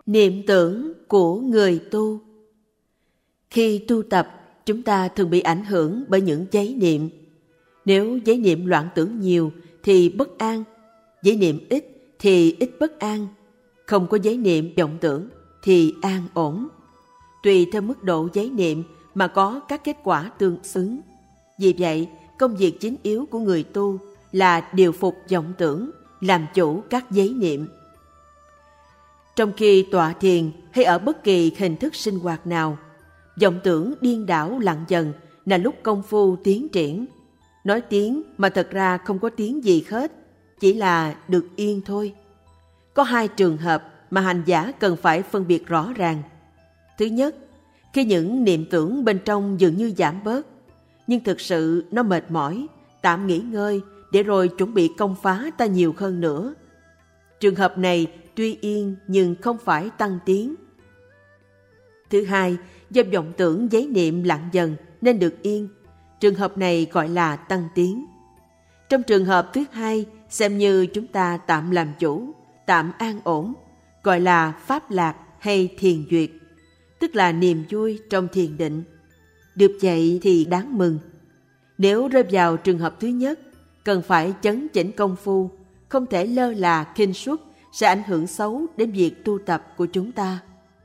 Niệm tưởng của người tu. Khi tu tập, chúng ta thường bị ảnh hưởng bởi những giấy niệm. Nếu giấy niệm loạn tưởng nhiều thì bất an, giấy niệm ít thì ít bất an, không có giấy niệm vọng tưởng thì an ổn. Tùy theo mức độ giấy niệm mà có các kết quả tương xứng. Vì vậy, công việc chính yếu của người tu là điều phục vọng tưởng, làm chủ các giấy niệm. Trong khi tọa thiền hay ở bất kỳ hình thức sinh hoạt nào, vọng tưởng điên đảo lặng dần là lúc công phu tiến triển. Nói tiếng mà thật ra không có tiếng gì hết, chỉ là được yên thôi. Có hai trường hợp mà hành giả cần phải phân biệt rõ ràng. Thứ nhất, khi những niệm tưởng bên trong dường như giảm bớt, nhưng thực sự nó mệt mỏi, tạm nghỉ ngơi để rồi chuẩn bị công phá ta nhiều hơn nữa. Trường hợp này tuy yên nhưng không phải tăng tiến. Thứ hai, do vọng tưởng giấy niệm lặng dần nên được yên. Trường hợp này gọi là tăng tiến. Trong trường hợp thứ hai, xem như chúng ta tạm làm chủ, tạm an ổn, gọi là pháp lạc hay thiền duyệt, tức là niềm vui trong thiền định. Được vậy thì đáng mừng. Nếu rơi vào trường hợp thứ nhất, cần phải chấn chỉnh công phu, không thể lơ là khinh suất, sẽ ảnh hưởng xấu đến việc tu tập của chúng ta.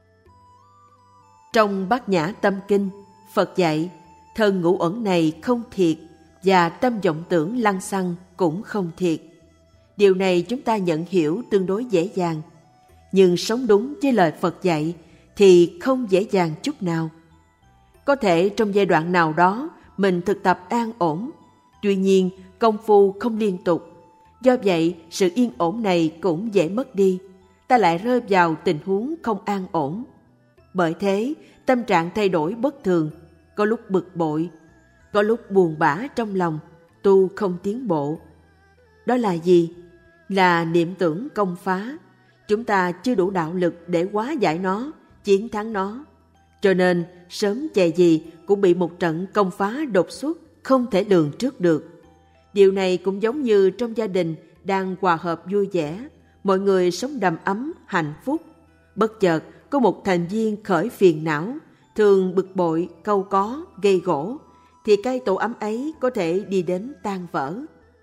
Trong Bát Nhã Tâm Kinh, Phật dạy, thân ngũ uẩn này không thiệt và tâm vọng tưởng lăng xăng cũng không thiệt. Điều này chúng ta nhận hiểu tương đối dễ dàng, nhưng sống đúng với lời Phật dạy thì không dễ dàng chút nào. Có thể trong giai đoạn nào đó mình thực tập an ổn, tuy nhiên công phu không liên tục. Do vậy, sự yên ổn này cũng dễ mất đi, ta lại rơi vào tình huống không an ổn. Bởi thế, tâm trạng thay đổi bất thường, có lúc bực bội, có lúc buồn bã trong lòng, tu không tiến bộ. Đó là gì? Là niệm tưởng công phá. Chúng ta chưa đủ đạo lực để hóa giải nó, chiến thắng nó. Cho nên, sớm chè gì cũng bị một trận công phá đột xuất, không thể lường trước được. Điều này cũng giống như trong gia đình đang hòa hợp vui vẻ, mọi người sống đầm ấm, hạnh phúc. Bất chợt có một thành viên khởi phiền não, thường bực bội, cau có, gây gổ, thì cái tổ ấm ấy có thể đi đến tan vỡ.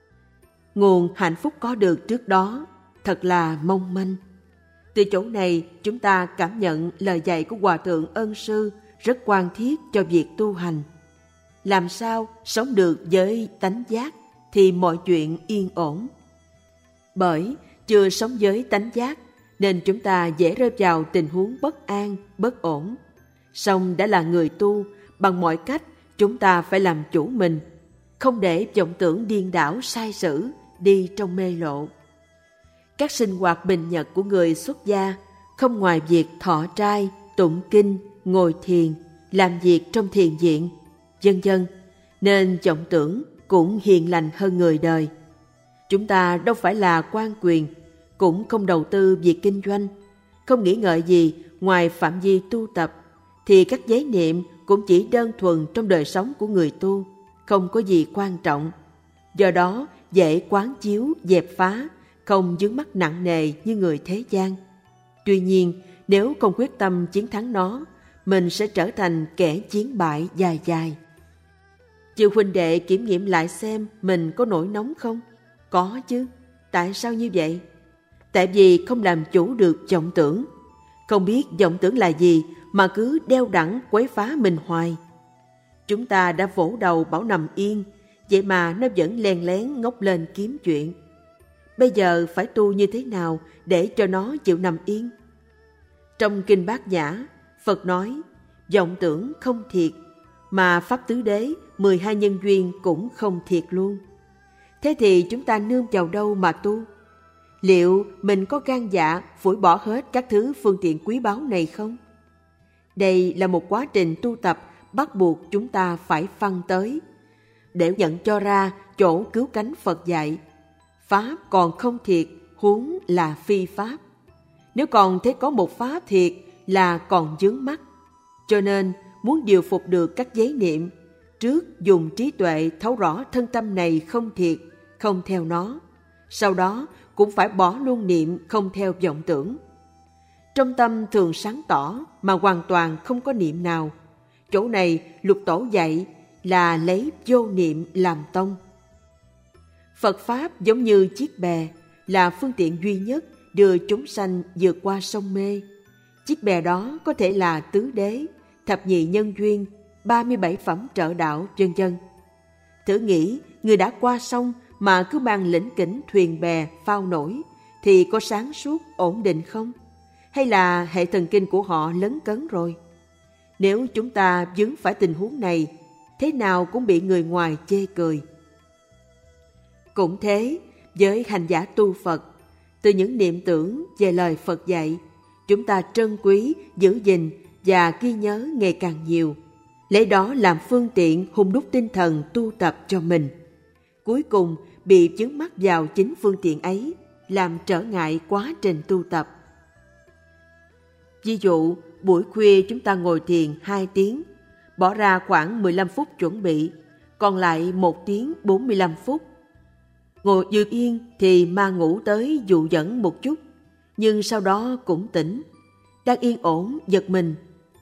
Nguồn hạnh phúc có được trước đó thật là mong manh. Từ chỗ này chúng ta cảm nhận lời dạy của Hòa Thượng Ân Sư rất quan thiết cho việc tu hành. Làm sao sống được với tánh giác thì mọi chuyện yên ổn. Bởi chưa sống với tánh giác nên chúng ta dễ rơi vào tình huống bất an, bất ổn. Song đã là người tu, bằng mọi cách chúng ta phải làm chủ mình, không để vọng tưởng điên đảo sai sử, đi trong mê lộ. Các sinh hoạt bình nhật của người xuất gia không ngoài việc thọ trai, tụng kinh, ngồi thiền, làm việc trong thiền viện, vân vân, nên vọng tưởng cũng hiền lành hơn người đời. Chúng ta đâu phải là quan quyền, cũng không đầu tư việc kinh doanh, không nghĩ ngợi gì ngoài phạm vi tu tập, thì các giấy niệm cũng chỉ đơn thuần trong đời sống của người tu, không có gì quan trọng. Do đó dễ quán chiếu, dẹp phá, không vướng mắc nặng nề như người thế gian. Tuy nhiên, nếu không quyết tâm chiến thắng nó, mình sẽ trở thành kẻ chiến bại dài dài. Chư huynh đệ kiểm nghiệm lại xem mình có nổi nóng không? Có chứ. Tại sao như vậy? Tại vì không làm chủ được vọng tưởng. Không biết vọng tưởng là gì mà cứ đeo đẳng quấy phá mình hoài. Chúng ta đã vỗ đầu bảo nằm yên, vậy mà nó vẫn len lén ngóc lên kiếm chuyện. Bây giờ phải tu như thế nào để cho nó chịu nằm yên? Trong Kinh Bát Nhã, Phật nói, vọng tưởng không thiệt, mà Pháp Tứ Đế, 12 nhân duyên cũng không thiệt luôn. Thế thì chúng ta nương vào đâu mà tu? Liệu mình có gan dạ phủi bỏ hết các thứ phương tiện quý báu này không? Đây là một quá trình tu tập bắt buộc chúng ta phải phăng tới, để nhận cho ra chỗ cứu cánh Phật dạy. Pháp còn không thiệt, huống là phi Pháp. Nếu còn thấy có một Pháp thiệt là còn vướng mắc. Cho nên, muốn điều phục được các giấy niệm, trước dùng trí tuệ thấu rõ thân tâm này không thiệt, không theo nó. Sau đó cũng phải bỏ luôn niệm không theo vọng tưởng. Trong tâm thường sáng tỏ mà hoàn toàn không có niệm nào. Chỗ này Lục Tổ dạy là lấy vô niệm làm tông. Phật Pháp giống như chiếc bè, là phương tiện duy nhất đưa chúng sanh vượt qua sông mê. Chiếc bè đó có thể là tứ đế, thập nhị nhân duyên, 37 phẩm trợ đạo, vân vân. Thử nghĩ, người đã qua sông mà cứ mang lỉnh kỉnh thuyền bè phao nổi thì có sáng suốt, ổn định không? Hay là hệ thần kinh của họ lấn cấn rồi? Nếu chúng ta vướng phải tình huống này, thế nào cũng bị người ngoài chê cười. Cũng thế, với hành giả tu Phật, từ những niệm tưởng về lời Phật dạy, chúng ta trân quý, giữ gìn và ghi nhớ ngày càng nhiều, lấy đó làm phương tiện hùn đúc tinh thần tu tập cho mình. Cuối cùng bị vướng mắc vào chính phương tiện ấy, làm trở ngại quá trình tu tập. Ví dụ, buổi khuya chúng ta ngồi thiền 2 tiếng, bỏ ra khoảng 15 phút chuẩn bị, còn lại 1 tiếng 45 phút. Ngồi dự yên thì ma ngủ tới dụ dẫn một chút, nhưng sau đó cũng tỉnh. Đang yên ổn, giật mình.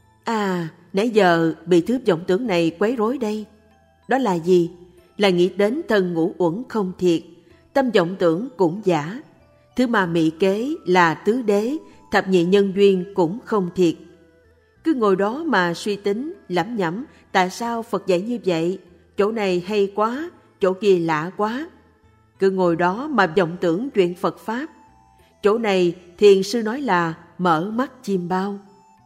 Nãy giờ bị thứ vọng tưởng này quấy rối đây. Đó là gì? Là nghĩ đến thân ngũ uẩn không thiệt, tâm vọng tưởng cũng giả. Thứ mà mị kế là tứ đế, thập nhị nhân duyên cũng không thiệt. Cứ ngồi đó mà suy tính, lẩm nhẩm, tại sao Phật dạy như vậy? Chỗ này hay quá, chỗ kia lạ quá. Cứ ngồi đó mà vọng tưởng chuyện Phật Pháp. Chỗ này thiền sư nói là mở mắt chim bao.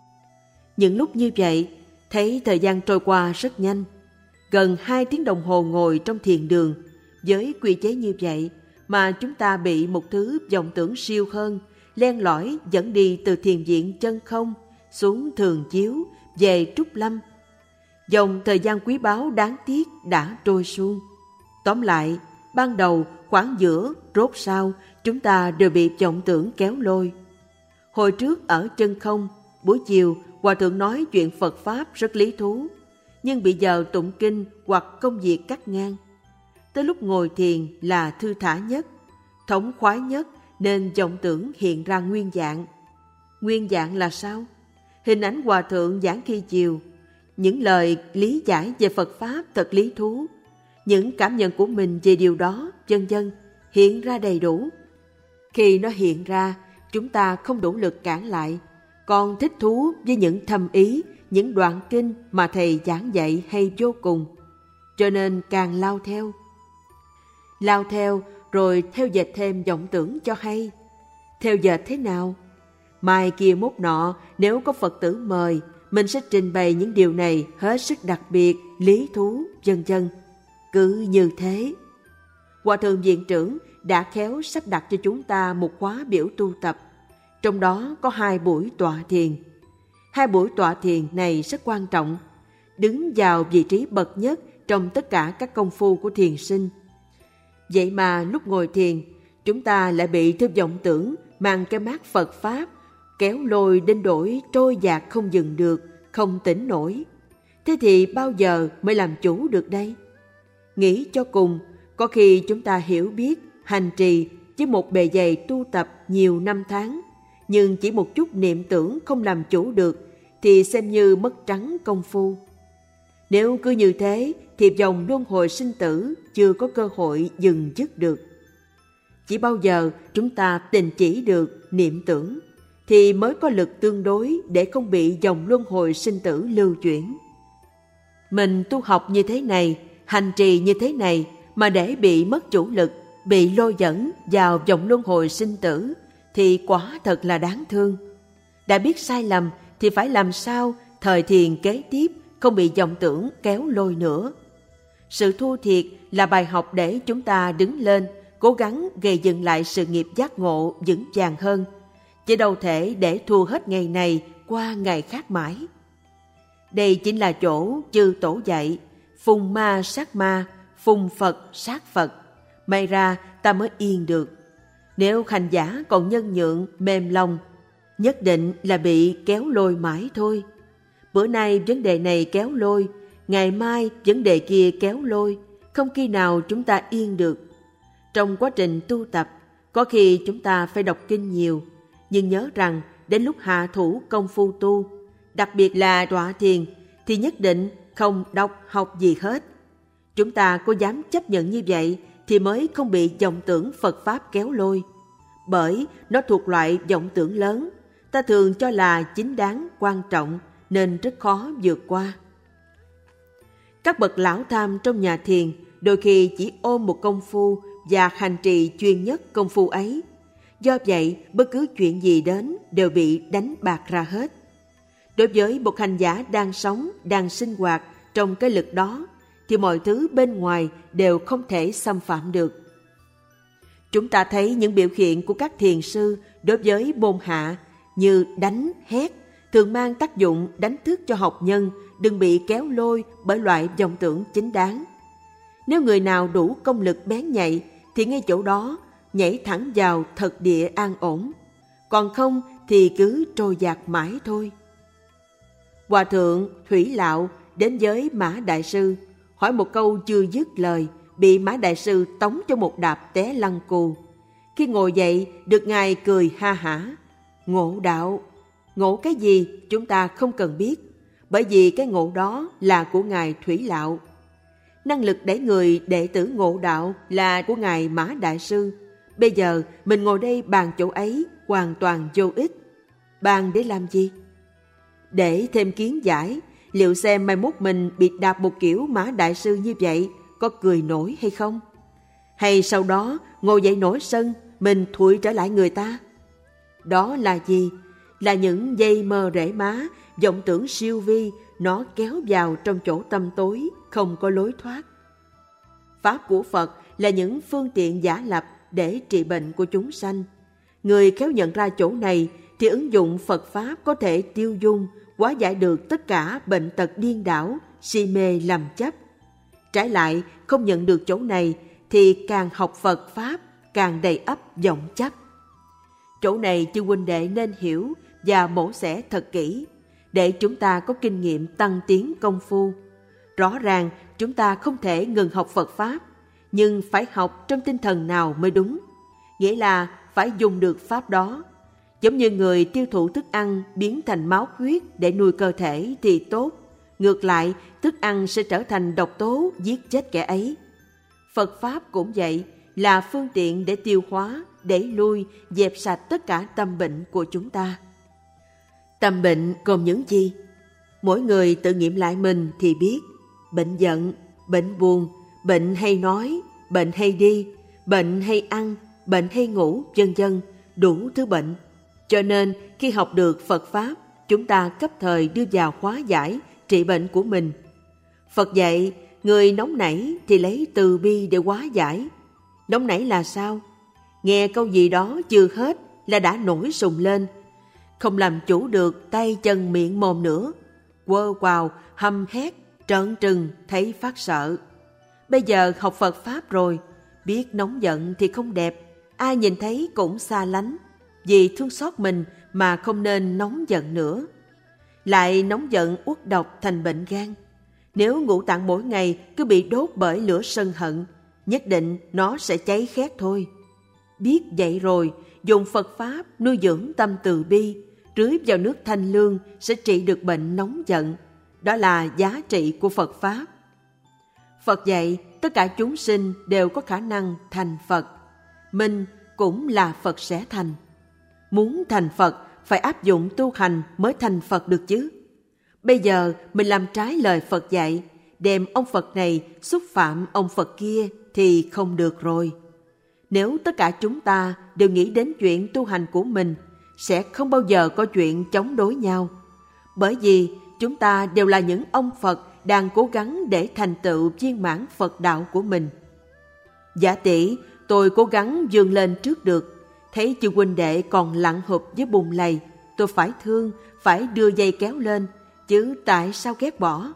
Những lúc như vậy, thấy thời gian trôi qua rất nhanh. Gần 2 tiếng đồng hồ ngồi trong thiền đường, với quy chế như vậy mà chúng ta bị một thứ vọng tưởng siêu hơn, len lỏi dẫn đi từ thiền viện chân không xuống Thường Chiếu về Trúc Lâm. Dòng thời gian quý báu đáng tiếc đã trôi suông. Tóm lại, ban đầu, khoảng giữa, rốt sau, chúng ta đều bị vọng tưởng kéo lôi. Hồi trước ở chân không, buổi chiều, Hòa Thượng nói chuyện Phật Pháp rất lý thú, nhưng bị giờ tụng kinh hoặc công việc cắt ngang. Tới lúc ngồi thiền là thư thả nhất, thống khoái nhất, nên vọng tưởng hiện ra nguyên dạng. Nguyên dạng là sao? Hình ảnh Hòa Thượng giảng khi chiều, những lời lý giải về Phật Pháp thật lý thú, những cảm nhận của mình về điều đó, vân vân, hiện ra đầy đủ. Khi nó hiện ra, chúng ta không đủ lực cản lại, còn thích thú với những thâm ý, những đoạn kinh mà Thầy giảng dạy hay vô cùng, cho nên càng lao theo. Lao theo rồi theo dệt thêm vọng tưởng cho hay. Theo dệt thế nào? Mai kia mốt nọ, nếu có Phật tử mời, mình sẽ trình bày những điều này hết sức đặc biệt, lý thú, vân vân. Cứ như thế. Hòa Thượng Viện Trưởng đã khéo sắp đặt cho chúng ta một khóa biểu tu tập, trong đó có 2 buổi tọa thiền. 2 buổi tọa thiền này rất quan trọng, đứng vào vị trí bậc nhất trong tất cả các công phu của thiền sinh. Vậy mà lúc ngồi thiền, chúng ta lại bị thứ vọng tưởng mang cái mác Phật Pháp kéo lôi đến đổi trôi dạt không dừng được, không tỉnh nổi. Thế thì bao giờ mới làm chủ được đây? Nghĩ cho cùng, có khi chúng ta hiểu biết, hành trì với một bề dày tu tập nhiều năm tháng, nhưng chỉ một chút niệm tưởng không làm chủ được thì xem như mất trắng công phu. Nếu cứ như thế thì vòng luân hồi sinh tử chưa có cơ hội dừng dứt được. Chỉ bao giờ chúng ta đình chỉ được niệm tưởng thì mới có lực tương đối để không bị dòng luân hồi sinh tử lưu chuyển. Mình tu học như thế này, hành trì như thế này mà để bị mất chủ lực, bị lôi dẫn vào vòng luân hồi sinh tử thì quả thật là đáng thương. Đã biết sai lầm thì phải làm sao thời thiền kế tiếp không bị vọng tưởng kéo lôi nữa. Sự thua thiệt là bài học để chúng ta đứng lên, cố gắng gây dựng lại sự nghiệp giác ngộ vững vàng hơn, chứ đâu thể để thua hết ngày này qua ngày khác mãi. Đây chính là chỗ chư tổ dạy, phùng ma sát ma, phùng Phật sát Phật, may ra ta mới yên được. Nếu hành giả còn nhân nhượng, mềm lòng, nhất định là bị kéo lôi mãi thôi. Bữa nay vấn đề này kéo lôi, ngày mai vấn đề kia kéo lôi, không khi nào chúng ta yên được. Trong quá trình tu tập, có khi chúng ta phải đọc kinh nhiều, nhưng nhớ rằng đến lúc hạ thủ công phu tu, đặc biệt là tọa thiền, thì nhất định không đọc học gì hết. Chúng ta có dám chấp nhận như vậy thì mới không bị vọng tưởng Phật Pháp kéo lôi. Bởi nó thuộc loại vọng tưởng lớn, ta thường cho là chính đáng, quan trọng, nên rất khó vượt qua. Các bậc lão tham trong nhà thiền đôi khi chỉ ôm một công phu và hành trì chuyên nhất công phu ấy. Do vậy, bất cứ chuyện gì đến đều bị đánh bạc ra hết. Đối với một hành giả đang sống, đang sinh hoạt trong cái lực đó, thì mọi thứ bên ngoài đều không thể xâm phạm được. Chúng ta thấy những biểu hiện của các thiền sư đối với môn hạ như đánh, hét, thường mang tác dụng đánh thức cho học nhân đừng bị kéo lôi bởi loại vọng tưởng chính đáng. Nếu người nào đủ công lực bén nhạy thì ngay chỗ đó nhảy thẳng vào thật địa an ổn, còn không thì cứ trôi dạt mãi thôi. Hòa thượng Thủy Lạo đến với Mã Đại Sư, hỏi một câu chưa dứt lời, bị Mã Đại Sư tống cho một đạp té lăn cù. Khi ngồi dậy, được Ngài cười ha hả. Ngộ đạo, ngộ cái gì chúng ta không cần biết, bởi vì cái ngộ đó là của Ngài Thủy Lạo. Năng lực để người đệ tử ngộ đạo là của Ngài Mã Đại Sư. Bây giờ mình ngồi đây bàn chỗ ấy hoàn toàn vô ích. Bàn để làm gì? Để thêm kiến giải, liệu xem mai mốt mình bị đạp một kiểu Mã Đại Sư như vậy có cười nổi hay không? Hay sau đó ngồi dậy nổi sân, mình thụi trở lại người ta? Đó là gì? Là những dây mơ rễ má, vọng tưởng siêu vi, nó kéo vào trong chỗ tăm tối, không có lối thoát. Pháp của Phật là những phương tiện giả lập để trị bệnh của chúng sanh. Người khéo nhận ra chỗ này thì ứng dụng Phật Pháp có thể tiêu dung, hóa giải được tất cả bệnh tật điên đảo, si mê làm chấp. Trái lại, không nhận được chỗ này thì càng học Phật Pháp, càng đầy ắp vọng chấp. Chỗ này chư huynh đệ nên hiểu và mổ xẻ thật kỹ, để chúng ta có kinh nghiệm tăng tiến công phu. Rõ ràng chúng ta không thể ngừng học Phật Pháp, nhưng phải học trong tinh thần nào mới đúng, nghĩa là phải dùng được Pháp đó. Giống như người tiêu thụ thức ăn biến thành máu huyết để nuôi cơ thể thì tốt, ngược lại thức ăn sẽ trở thành độc tố giết chết kẻ ấy. Phật Pháp cũng vậy, là phương tiện để tiêu hóa, đẩy lui, dẹp sạch tất cả tâm bệnh của chúng ta. Tâm bệnh gồm những gì? Mỗi người tự nghiệm lại mình thì biết. Bệnh giận, bệnh buồn, bệnh hay nói, bệnh hay đi, bệnh hay ăn, bệnh hay ngủ, vân vân, đủ thứ bệnh. Cho nên khi học được Phật Pháp, chúng ta cấp thời đưa vào hóa giải, trị bệnh của mình. Phật dạy, người nóng nảy thì lấy từ bi để hóa giải. Nóng nảy là sao? Nghe câu gì đó chưa hết là đã nổi sùng lên, không làm chủ được tay chân miệng mồm nữa, quơ quào, hăm hét, trợn trừng, thấy phát sợ. Bây giờ học Phật Pháp rồi, biết nóng giận thì không đẹp, ai nhìn thấy cũng xa lánh, vì thương xót mình mà không nên nóng giận nữa. Lại nóng giận uất độc thành bệnh gan. Nếu ngũ tạng mỗi ngày cứ bị đốt bởi lửa sân hận, nhất định nó sẽ cháy khét thôi. Biết vậy rồi, dùng Phật Pháp nuôi dưỡng tâm từ bi, rưới vào nước thanh lương sẽ trị được bệnh nóng giận. Đó là giá trị của Phật Pháp. Phật dạy tất cả chúng sinh đều có khả năng thành Phật. Mình cũng là Phật sẽ thành. Muốn thành Phật phải áp dụng tu hành mới thành Phật được chứ. Bây giờ mình làm trái lời Phật dạy, đem ông Phật này xúc phạm ông Phật kia thì không được rồi. Nếu tất cả chúng ta đều nghĩ đến chuyện tu hành của mình, sẽ không bao giờ có chuyện chống đối nhau. Bởi vì chúng ta đều là những ông Phật đang cố gắng để thành tựu viên mãn Phật đạo của mình. Giả tỷ, tôi cố gắng vươn lên trước được, thấy chư huynh đệ còn lặn hụp với bùn lầy, tôi phải thương, phải đưa dây kéo lên, chứ tại sao ghét bỏ?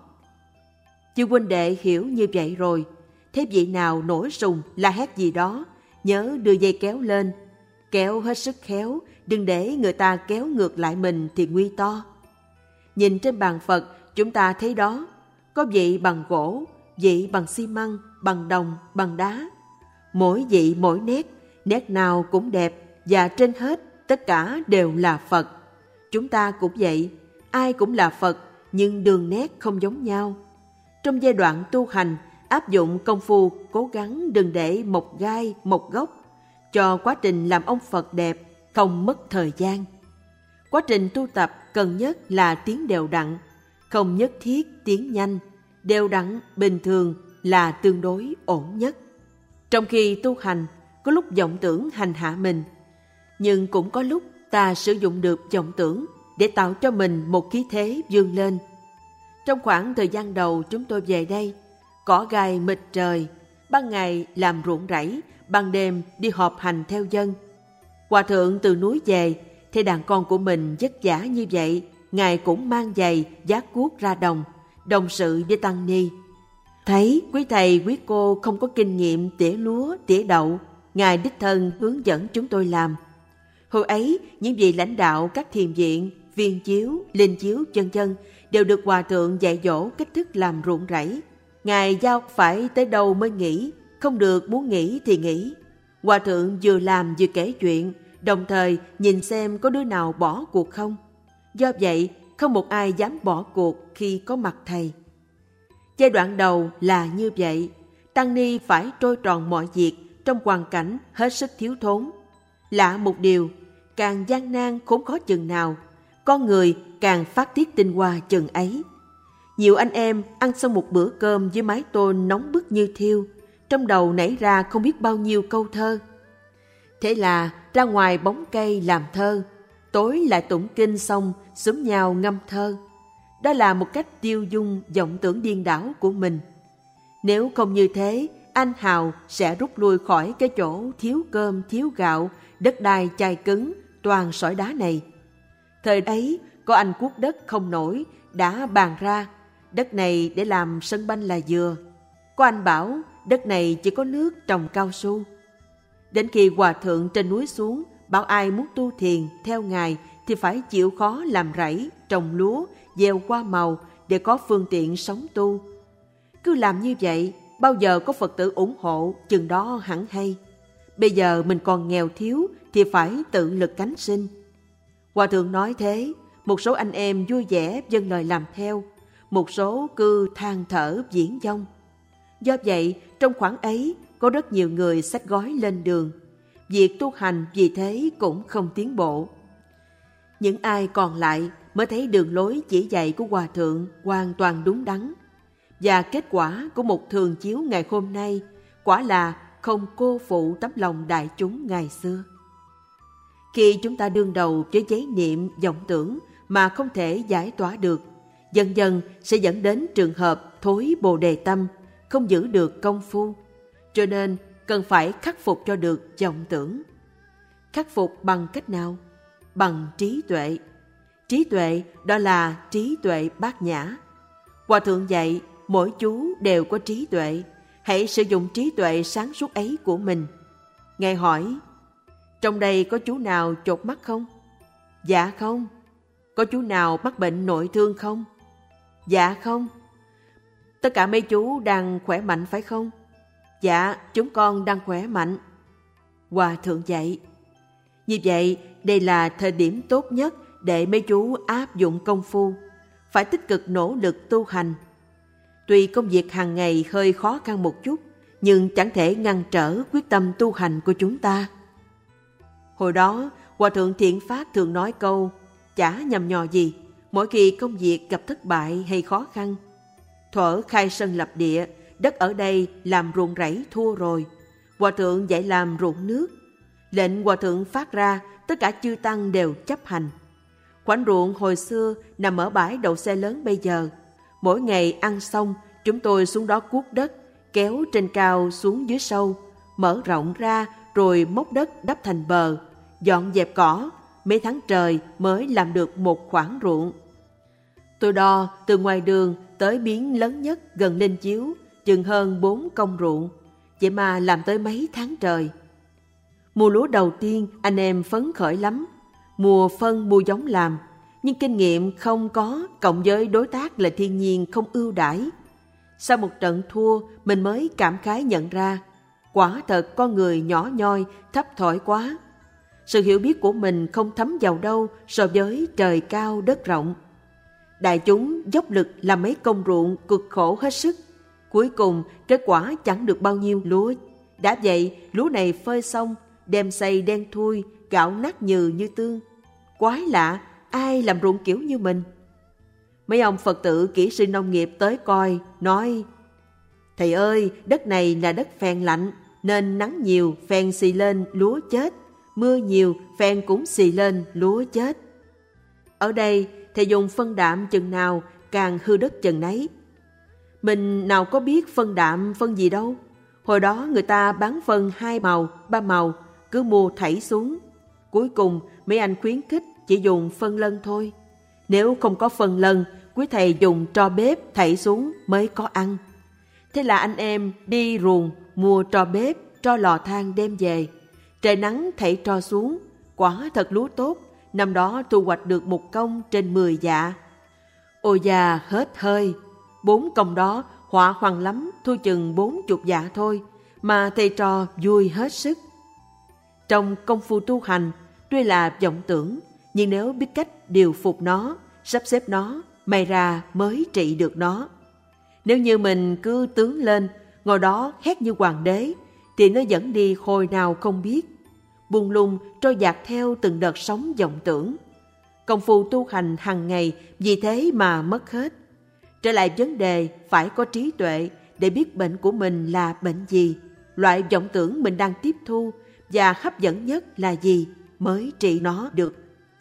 Chư huynh đệ hiểu như vậy rồi, thế vị nào nổi sùng la hét gì đó, nhớ đưa dây kéo lên, kéo hết sức khéo, đừng để người ta kéo ngược lại mình thì nguy to. Nhìn trên bàn Phật, chúng ta thấy đó, có vị bằng gỗ, vị bằng xi măng, bằng đồng, bằng đá. Mỗi vị mỗi nét, nét nào cũng đẹp, và trên hết tất cả đều là Phật. chúng ta cũng vậy, ai cũng là Phật, nhưng đường nét không giống nhau. Trong giai đoạn tu hành, áp dụng công phu cố gắng đừng để một gai, một gốc, cho quá trình làm ông Phật đẹp, không mất thời gian. Quá trình tu tập cần nhất là tiến đều đặn, không nhất thiết tiến nhanh, đều đặn bình thường là tương đối ổn nhất. Trong khi tu hành, có lúc vọng tưởng hành hạ mình, nhưng cũng có lúc ta sử dụng được vọng tưởng để tạo cho mình một khí thế vươn lên. Trong khoảng thời gian đầu chúng tôi về đây, cỏ gai mịt trời, ban ngày làm ruộng rẫy, ban đêm đi họp hành theo dân. Hòa thượng từ núi về, thấy đàn con của mình vất vả như vậy, Ngài cũng mang giày, vác cuốc ra đồng sự với tăng ni. Thấy quý thầy quý cô không có kinh nghiệm tỉa lúa, tỉa đậu, Ngài đích thân hướng dẫn chúng tôi làm. Hồi ấy, những vị lãnh đạo các thiền viện, viên chiếu, linh chiếu vân vân đều được Hòa thượng dạy dỗ cách thức làm ruộng rẫy. Ngài giao phải tới đâu mới nghỉ, không được muốn nghỉ thì nghỉ. Hòa thượng vừa làm vừa kể chuyện, đồng thời nhìn xem có đứa nào bỏ cuộc không. Do vậy, không một ai dám bỏ cuộc khi có mặt thầy. Giai đoạn đầu là như vậy, tăng ni phải trôi tròn mọi việc trong hoàn cảnh hết sức thiếu thốn. Lạ một điều, càng gian nan khốn khó chừng nào, con người càng phát tiết tinh hoa chừng ấy. Nhiều anh em ăn xong một bữa cơm với mái tôn nóng bức như thiêu, trong đầu nảy ra không biết bao nhiêu câu thơ. Thế là ra ngoài bóng cây làm thơ, tối lại tụng kinh xong xúm nhau ngâm thơ. Đó là một cách tiêu dung vọng tưởng điên đảo của mình. Nếu không như thế, anh Hào sẽ rút lui khỏi cái chỗ thiếu cơm thiếu gạo, đất đai chai cứng, toàn sỏi đá này. Thời ấy, có anh cuốc đất không nổi, đã bàn ra, đất này để làm sân banh là vừa. Có anh bảo, đất này chỉ có nước trồng cao su. Đến khi Hòa thượng trên núi xuống, bảo ai muốn tu thiền theo Ngài thì phải chịu khó làm rẫy, trồng lúa, gieo hoa màu để có phương tiện sống tu. Cứ làm như vậy, bao giờ có Phật tử ủng hộ, chừng đó hẳn hay. Bây giờ mình còn nghèo thiếu thì phải tự lực cánh sinh. Hòa thượng nói thế, một số anh em vui vẻ vâng lời làm theo, một số cứ than thở viển vông. Do vậy, trong khoảng ấy, có rất nhiều người xách gói lên đường. Việc tu hành vì thế cũng không tiến bộ. Những ai còn lại mới thấy đường lối chỉ dạy của Hòa thượng hoàn toàn đúng đắn. Và kết quả của một thường chiếu ngày hôm nay quả là không cô phụ tấm lòng đại chúng ngày xưa. Khi chúng ta đương đầu với giấy niệm, vọng tưởng mà không thể giải tỏa được, dần dần sẽ dẫn đến trường hợp thối bồ đề tâm, không giữ được công phu. Cho nên cần phải khắc phục cho được vọng tưởng. Khắc phục bằng cách nào? Bằng trí tuệ. Trí tuệ đó là trí tuệ bát nhã. Hòa thượng dạy mỗi chú đều có trí tuệ, hãy sử dụng trí tuệ sáng suốt ấy của mình. Ngài hỏi, trong đây có chú nào chột mắt không? Dạ không. Có chú nào mắc bệnh nội thương không? Dạ không. Tất cả mấy chú đang khỏe mạnh phải không? Dạ, chúng con đang khỏe mạnh. Hòa thượng dạy, như vậy đây là thời điểm tốt nhất để mấy chú áp dụng công phu, phải tích cực nỗ lực tu hành. Tuy công việc hàng ngày hơi khó khăn một chút, nhưng chẳng thể ngăn trở quyết tâm tu hành của chúng ta. Hồi đó, Hòa thượng Thiện Phát thường nói câu, chả nhầm nhò gì, mỗi khi công việc gặp thất bại hay khó khăn. Thuở khai sơn lập địa, đất ở đây làm ruộng rẫy thua rồi. Hòa thượng dạy làm ruộng nước. Lệnh Hòa thượng phát ra, tất cả chư tăng đều chấp hành. Khoảnh ruộng hồi xưa nằm ở bãi đậu xe lớn bây giờ. Mỗi ngày ăn xong, chúng tôi xuống đó cuốc đất, kéo trên cao xuống dưới sâu, mở rộng ra rồi móc đất đắp thành bờ, dọn dẹp cỏ. Mấy tháng trời mới làm được một khoảng ruộng. Tôi đo từ ngoài đường tới miếng lớn nhất gần Linh Chiếu, chừng hơn 4 công ruộng, vậy mà làm tới mấy tháng trời. Mùa lúa đầu tiên anh em phấn khởi lắm, mua phân mua giống làm, nhưng kinh nghiệm không có, cộng với đối tác là thiên nhiên không ưu đãi. Sau một trận thua, mình mới cảm khái nhận ra, quả thật con người nhỏ nhoi, thấp thỏi quá. Sự hiểu biết của mình không thấm vào đâu so với trời cao đất rộng. Đại chúng dốc lực làm mấy công ruộng cực khổ hết sức. Cuối cùng kết quả chẳng được bao nhiêu lúa. Đã vậy lúa này phơi xong, đem xay đen thui, gạo nát nhừ như tương. Quái lạ, ai làm ruộng kiểu như mình? Mấy ông Phật tử kỹ sư nông nghiệp tới coi, nói: thầy ơi, đất này là đất phèn lạnh, nên nắng nhiều phèn xì lên lúa chết, mưa nhiều phèn cũng xì lên lúa chết. Ở đây thầy dùng phân đạm chừng nào càng hư đất chừng nấy. Mình nào có biết phân đạm phân gì đâu. Hồi đó người ta bán phân 2 màu, 3 màu, cứ mua thảy xuống. Cuối cùng mấy anh khuyến khích chỉ dùng phân lân thôi. Nếu không có phân lân, quý thầy dùng tro bếp thảy xuống mới có ăn. Thế là anh em đi ruộng mua tro bếp, tro lò than đem về. Trời nắng thảy tro xuống, quả thật lúa tốt. Năm đó thu hoạch được 1 công trên 10 dạ. Ôi da, hết hơi. 4 công đó họa hoằng lắm, thu chừng 40 dạ thôi, mà thầy trò vui hết sức. Trong công phu tu hành, tuy là vọng tưởng, nhưng nếu biết cách điều phục nó, sắp xếp nó, may ra mới trị được nó. Nếu như mình cứ tướng lên, ngồi đó hét như hoàng đế, thì nó dẫn đi hồi nào không biết, buông lung trôi dạt theo từng đợt sóng vọng tưởng. Công phu tu hành hàng ngày vì thế mà mất hết. Trở lại vấn đề phải có trí tuệ để biết bệnh của mình là bệnh gì, loại vọng tưởng mình đang tiếp thu và hấp dẫn nhất là gì mới trị nó được.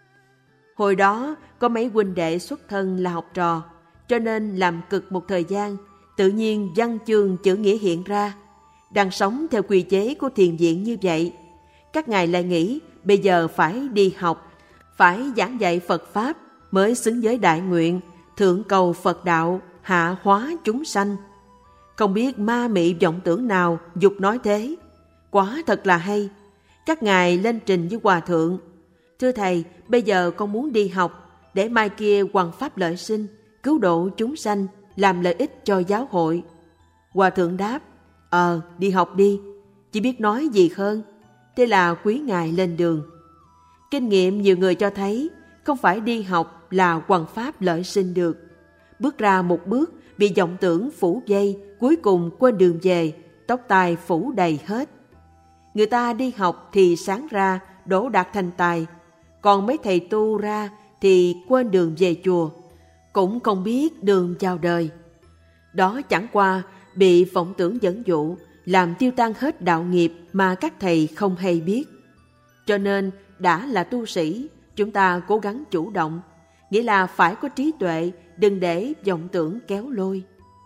Hồi đó có mấy huynh đệ xuất thân là học trò, cho nên làm cực một thời gian, tự nhiên văn chương chữ nghĩa hiện ra. Đang sống theo quy chế của thiền viện như vậy, các ngài lại nghĩ bây giờ phải đi học, phải giảng dạy Phật Pháp mới xứng với đại nguyện, thượng cầu Phật đạo, hạ hóa chúng sanh. Không biết ma mị vọng tưởng nào dục nói thế. Quả thật là hay. Các ngài lên trình với Hòa Thượng: thưa thầy, bây giờ con muốn đi học, để mai kia hoằng pháp lợi sinh, cứu độ chúng sanh, làm lợi ích cho giáo hội. Hòa Thượng đáp: đi học đi, chỉ biết nói gì hơn. Thế là quý ngài lên đường. Kinh nghiệm nhiều người cho thấy, không phải đi học là hoằng pháp lợi sinh được. Bước ra một bước, bị vọng tưởng phủ vây, cuối cùng quên đường về, tóc tai phủ đầy hết. Người ta đi học thì sáng ra, đỗ đạt thành tài, còn mấy thầy tu ra thì quên đường về chùa, cũng không biết đường vào đời. Đó chẳng qua bị vọng tưởng dẫn dụ, làm tiêu tan hết đạo nghiệp mà các thầy không hay biết. Cho nên đã là tu sĩ, chúng ta cố gắng chủ động, nghĩa là phải có trí tuệ, đừng để vọng tưởng kéo lôi.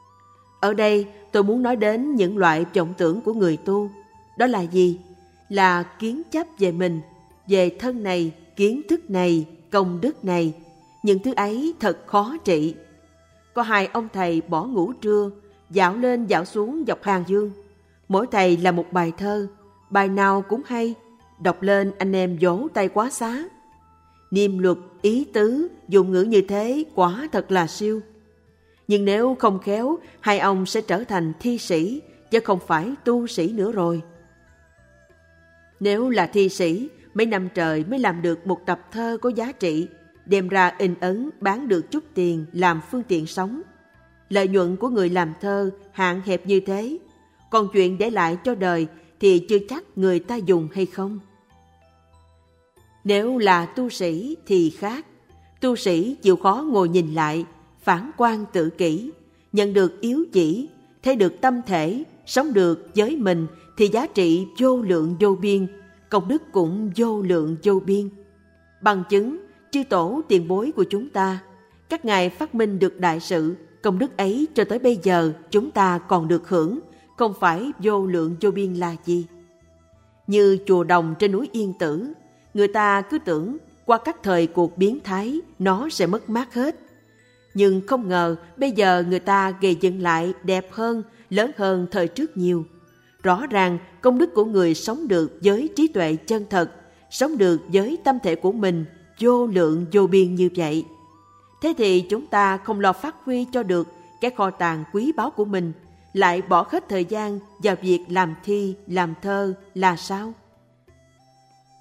Ở đây tôi muốn nói đến những loại vọng tưởng của người tu. Đó là gì? Là kiến chấp về mình, về thân này, kiến thức này, công đức này. Những thứ ấy thật khó trị. Có 2 ông thầy bỏ ngủ trưa, dạo lên dạo xuống dọc Hàng Dương. Mỗi thầy là một bài thơ, bài nào cũng hay, đọc lên anh em vỗ tay quá xá. Niệm luật, ý tứ, dụng ngữ như thế quả thật là siêu. Nhưng nếu không khéo, 2 ông sẽ trở thành thi sĩ, chứ không phải tu sĩ nữa rồi. Nếu là thi sĩ, mấy năm trời mới làm được một tập thơ có giá trị, đem ra in ấn bán được chút tiền làm phương tiện sống. Lợi nhuận của người làm thơ hạn hẹp như thế, còn chuyện để lại cho đời thì chưa chắc người ta dùng hay không. Nếu là tu sĩ thì khác. Tu sĩ chịu khó ngồi nhìn lại, phản quan tự kỷ, nhận được yếu chỉ, thấy được tâm thể, sống được với mình thì giá trị vô lượng vô biên, công đức cũng vô lượng vô biên. Bằng chứng, chư tổ tiền bối của chúng ta, các ngài phát minh được đại sự, công đức ấy cho tới bây giờ chúng ta còn được hưởng, không phải vô lượng vô biên là gì. Như chùa Đồng trên núi Yên Tử, người ta cứ tưởng qua các thời cuộc biến thái nó sẽ mất mát hết. Nhưng không ngờ bây giờ người ta gây dựng lại đẹp hơn, lớn hơn thời trước nhiều. Rõ ràng công đức của người sống được với trí tuệ chân thật, sống được với tâm thể của mình vô lượng vô biên như vậy. Thế thì chúng ta không lo phát huy cho được cái kho tàng quý báu của mình, lại bỏ hết thời gian vào việc làm thi, làm thơ là sao?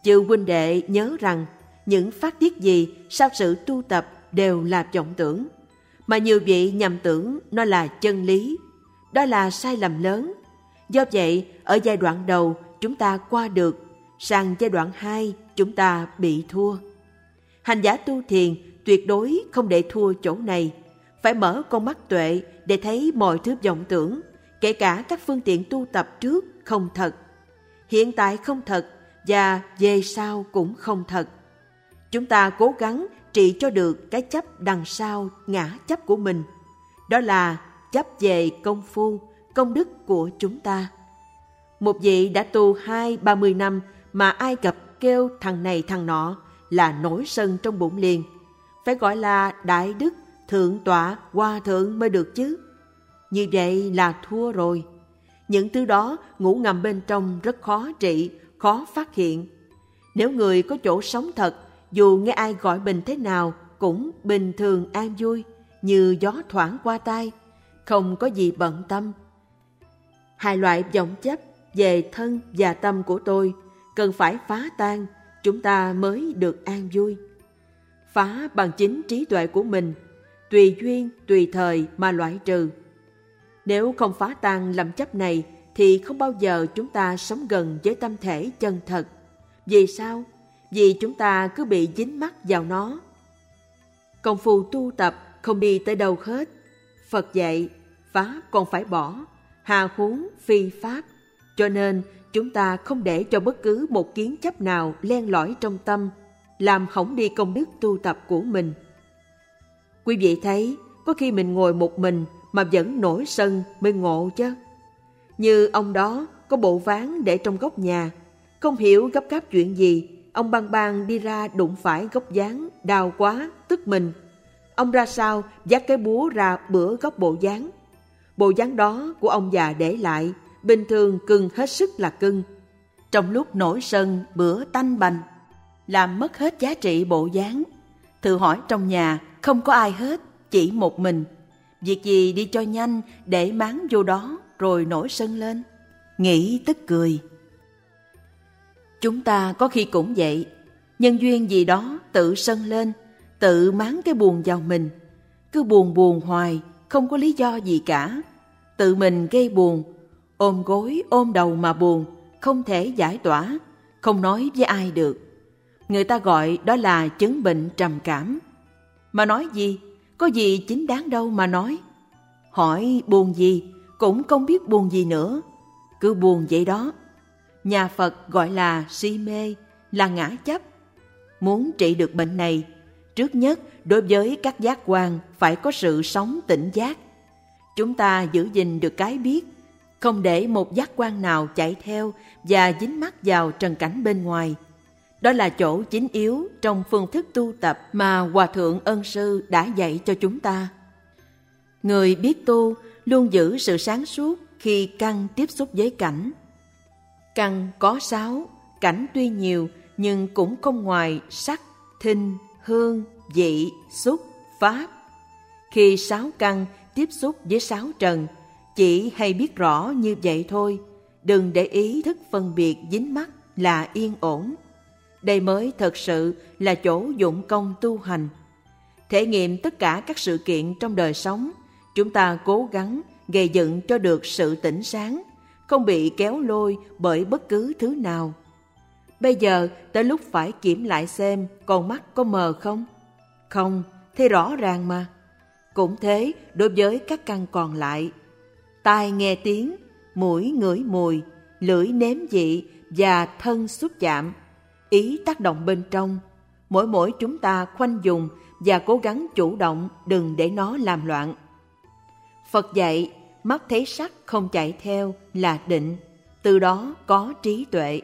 Chư huynh đệ nhớ rằng những phát tiết gì sau sự tu tập đều là vọng tưởng, mà nhiều vị nhầm tưởng nó là chân lý. Đó là sai lầm lớn. Do vậy, ở giai đoạn đầu chúng ta qua được, sang giai đoạn 2 chúng ta bị thua. Hành giả tu thiền tuyệt đối không để thua chỗ này, phải mở con mắt tuệ để thấy mọi thứ vọng tưởng, kể cả các phương tiện tu tập trước không thật, hiện tại không thật và về sau cũng không thật. Chúng ta cố gắng trị cho được cái chấp đằng sau ngã chấp của mình, đó là chấp về công phu, công đức của chúng ta. Một vị đã tu 20-30 năm mà ai gặp kêu thằng này thằng nọ là nổi sân trong bụng liền. Phải gọi là đại đức, thượng tọa, hòa thượng mới được chứ. Như vậy là thua rồi. Những thứ đó ngủ ngầm bên trong rất khó trị, khó phát hiện. Nếu người có chỗ sống thật, dù nghe ai gọi mình thế nào cũng bình thường an vui, như gió thoảng qua tai, không có gì bận tâm. Hai loại vọng chấp về thân và tâm của tôi cần phải phá tan, chúng ta mới được an vui. Phá bằng chính trí tuệ của mình, tùy duyên, tùy thời mà loại trừ. Nếu không phá tan lầm chấp này thì không bao giờ chúng ta sống gần với tâm thể chân thật. Vì sao? Vì chúng ta cứ bị dính mắc vào nó. Công phu tu tập không đi tới đâu hết. Phật dạy, pháp còn phải bỏ, hà huống phi pháp. Cho nên chúng ta không để cho bất cứ một kiến chấp nào len lỏi trong tâm, làm hỏng đi công đức tu tập của mình. Quý vị thấy, có khi mình ngồi một mình mà vẫn nổi sân mới ngộ chứ. Như ông đó có bộ ván để trong góc nhà, không hiểu gấp gáp chuyện gì, ông băng băng đi ra đụng phải gốc ván, đau quá, tức mình. Ông ra sau vác cái búa ra bữa góc bộ ván. Bộ ván đó của ông già để lại, bình thường cưng hết sức là cưng. Trong lúc nổi sân bữa tanh bành, làm mất hết giá trị bộ ván. Thử hỏi trong nhà không có ai hết, chỉ một mình. Việc gì đi cho nhanh để máng vô đó rồi nổi sân lên. Nghĩ tức cười. Chúng ta có khi cũng vậy, nhân duyên gì đó tự sân lên, tự máng cái buồn vào mình. Cứ buồn hoài, không có lý do gì cả. Tự mình gây buồn, ôm gối ôm đầu mà buồn, không thể giải tỏa, không nói với ai được. Người ta gọi đó là chứng bệnh trầm cảm. Mà nói gì, có gì chính đáng đâu mà nói. Hỏi buồn gì, cũng không biết buồn gì nữa, cứ buồn vậy đó. Nhà Phật gọi là si mê, là ngã chấp. Muốn trị được bệnh này, trước nhất đối với các giác quan phải có sự sống tỉnh giác. Chúng ta giữ gìn được cái biết, không để một giác quan nào chạy theo và dính mắc vào trần cảnh bên ngoài. Đó là chỗ chính yếu trong phương thức tu tập mà Hòa Thượng Ân Sư đã dạy cho chúng ta. Người biết tu luôn giữ sự sáng suốt khi căn tiếp xúc với cảnh. Căn có 6, cảnh tuy nhiều nhưng cũng không ngoài sắc, thinh, hương, vị, xúc, pháp. Khi 6 căn tiếp xúc với 6 trần, chỉ hay biết rõ như vậy thôi, đừng để ý thức phân biệt dính mắc là yên ổn. Đây mới thật sự là chỗ dụng công tu hành. Thể nghiệm tất cả các sự kiện trong đời sống, chúng ta cố gắng gây dựng cho được sự tỉnh sáng, không bị kéo lôi bởi bất cứ thứ nào. Bây giờ tới lúc phải kiểm lại xem con mắt có mờ không? Không, thấy rõ ràng mà. Cũng thế đối với các căn còn lại. Tai nghe tiếng, mũi ngửi mùi, lưỡi nếm vị và thân xúc chạm, ý tác động bên trong. Mỗi chúng ta khoanh dùng và cố gắng chủ động, đừng để nó làm loạn. Phật dạy, mắt thấy sắc không chạy theo là định, từ đó có trí tuệ.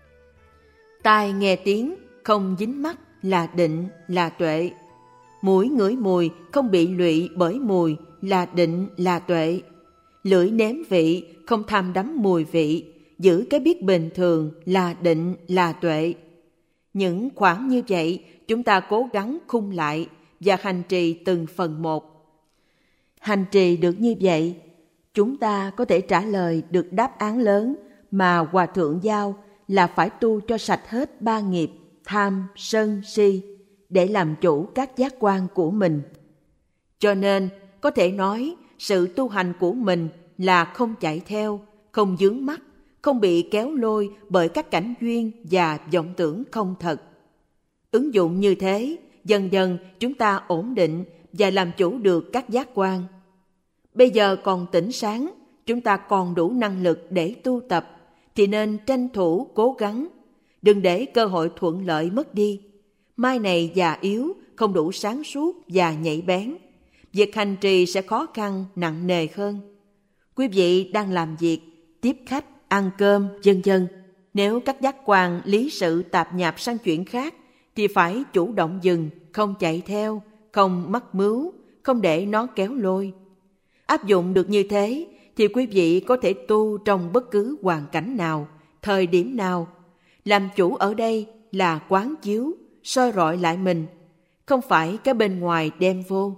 Tai nghe tiếng không dính mắc là định, là tuệ. Mũi ngửi mùi không bị lụy bởi mùi là định, là tuệ. Lưỡi nếm vị không tham đắm mùi vị, giữ cái biết bình thường là định, là tuệ. Những khoảng như vậy chúng ta cố gắng khung lại và hành trì từng phần một. Hành trì được như vậy, chúng ta có thể trả lời được đáp án lớn mà Hòa Thượng giao là phải tu cho sạch hết 3 nghiệp tham, sân, si để làm chủ các giác quan của mình. Cho nên, có thể nói sự tu hành của mình là không chạy theo, không vướng mắc, không bị kéo lôi bởi các cảnh duyên và vọng tưởng không thật. Ứng dụng như thế, dần dần chúng ta ổn định và làm chủ được các giác quan. Bây giờ còn tỉnh sáng, chúng ta còn đủ năng lực để tu tập, thì nên tranh thủ cố gắng, đừng để cơ hội thuận lợi mất đi. Mai này già yếu, không đủ sáng suốt và nhạy bén, việc hành trì sẽ khó khăn, nặng nề hơn. Quý vị đang làm việc, tiếp khách, ăn cơm, vân vân. Nếu các giác quan lý sự tạp nhạp sang chuyện khác, thì phải chủ động dừng, không chạy theo, không mắc mứu, không để nó kéo lôi. Áp dụng được như thế, thì quý vị có thể tu trong bất cứ hoàn cảnh nào, thời điểm nào. Làm chủ ở đây là quán chiếu, soi rọi lại mình, không phải cái bên ngoài đem vô.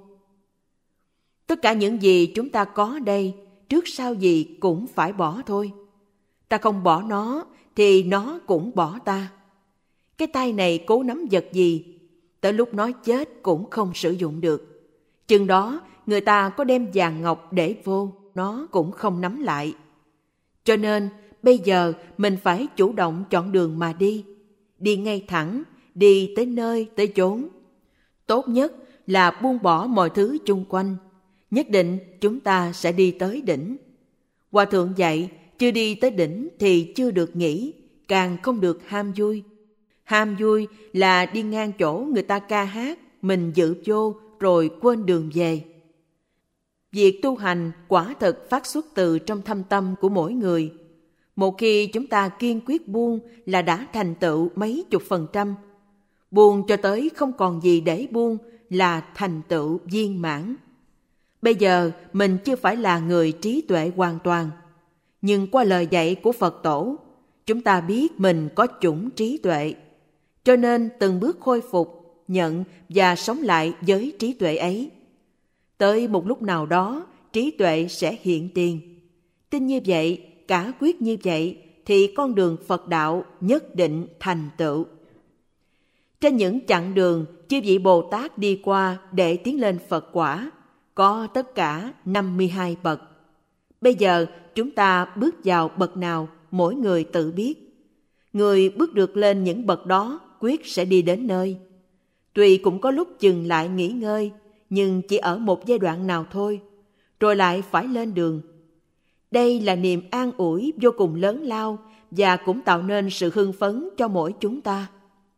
Tất cả những gì chúng ta có đây, trước sau gì cũng phải bỏ thôi. Ta không bỏ nó, thì nó cũng bỏ ta. Cái tay này cố nắm vật gì, tới lúc nó chết cũng không sử dụng được. Chừng đó, người ta có đem vàng ngọc để vô, nó cũng không nắm lại. Cho nên, bây giờ mình phải chủ động chọn đường mà đi. Đi ngay thẳng, đi tới nơi, tới chốn. Tốt nhất là buông bỏ mọi thứ chung quanh. Nhất định chúng ta sẽ đi tới đỉnh. Hòa thượng dạy, chưa đi tới đỉnh thì chưa được nghỉ, càng không được ham vui. Ham vui là đi ngang chỗ người ta ca hát, mình dự vô rồi quên đường về. Việc tu hành quả thực phát xuất từ trong thâm tâm của mỗi người. Một khi chúng ta kiên quyết buông là đã thành tựu mấy chục %. Buông cho tới không còn gì để buông là thành tựu viên mãn. Bây giờ mình chưa phải là người trí tuệ hoàn toàn, nhưng qua lời dạy của Phật Tổ, chúng ta biết mình có chủng trí tuệ, cho nên từng bước khôi phục, nhận và sống lại với trí tuệ ấy. Tới một lúc nào đó, trí tuệ sẽ hiện tiền. Tin như vậy, cả quyết như vậy, thì con đường Phật đạo nhất định thành tựu. Trên những chặng đường chư vị Bồ Tát đi qua để tiến lên Phật quả, có tất cả 52 bậc. Bây giờ chúng ta bước vào bậc nào, mỗi người tự biết. Người bước được lên những bậc đó quyết sẽ đi đến nơi. Tuy cũng có lúc dừng lại nghỉ ngơi, nhưng chỉ ở một giai đoạn nào thôi, rồi lại phải lên đường. Đây là niềm an ủi vô cùng lớn lao và cũng tạo nên sự hưng phấn cho mỗi chúng ta.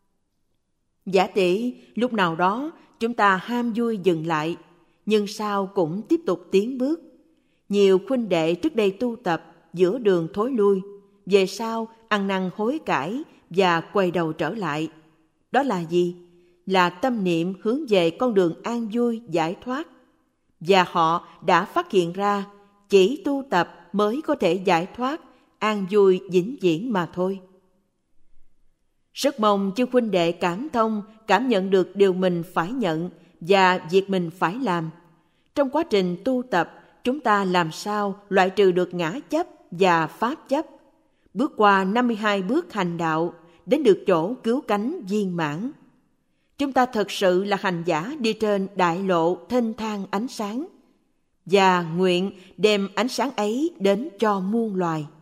Giả tỷ lúc nào đó chúng ta ham vui dừng lại, nhưng sau cũng tiếp tục tiến bước. Nhiều huynh đệ trước đây tu tập giữa đường thối lui, về sau ăn năn hối cải và quay đầu trở lại. Đó là gì? Là tâm niệm hướng về con đường an vui giải thoát. Và họ đã phát hiện ra chỉ tu tập mới có thể giải thoát, an vui vĩnh viễn mà thôi. Rất mong chư huynh đệ cảm thông, cảm nhận được điều mình phải nhận và việc mình phải làm. Trong quá trình tu tập, chúng ta làm sao loại trừ được ngã chấp và pháp chấp, bước qua 52 bước hành đạo, đến được chỗ cứu cánh viên mãn. Chúng ta thật sự là hành giả đi trên đại lộ thênh thang ánh sáng, và nguyện đem ánh sáng ấy đến cho muôn loài.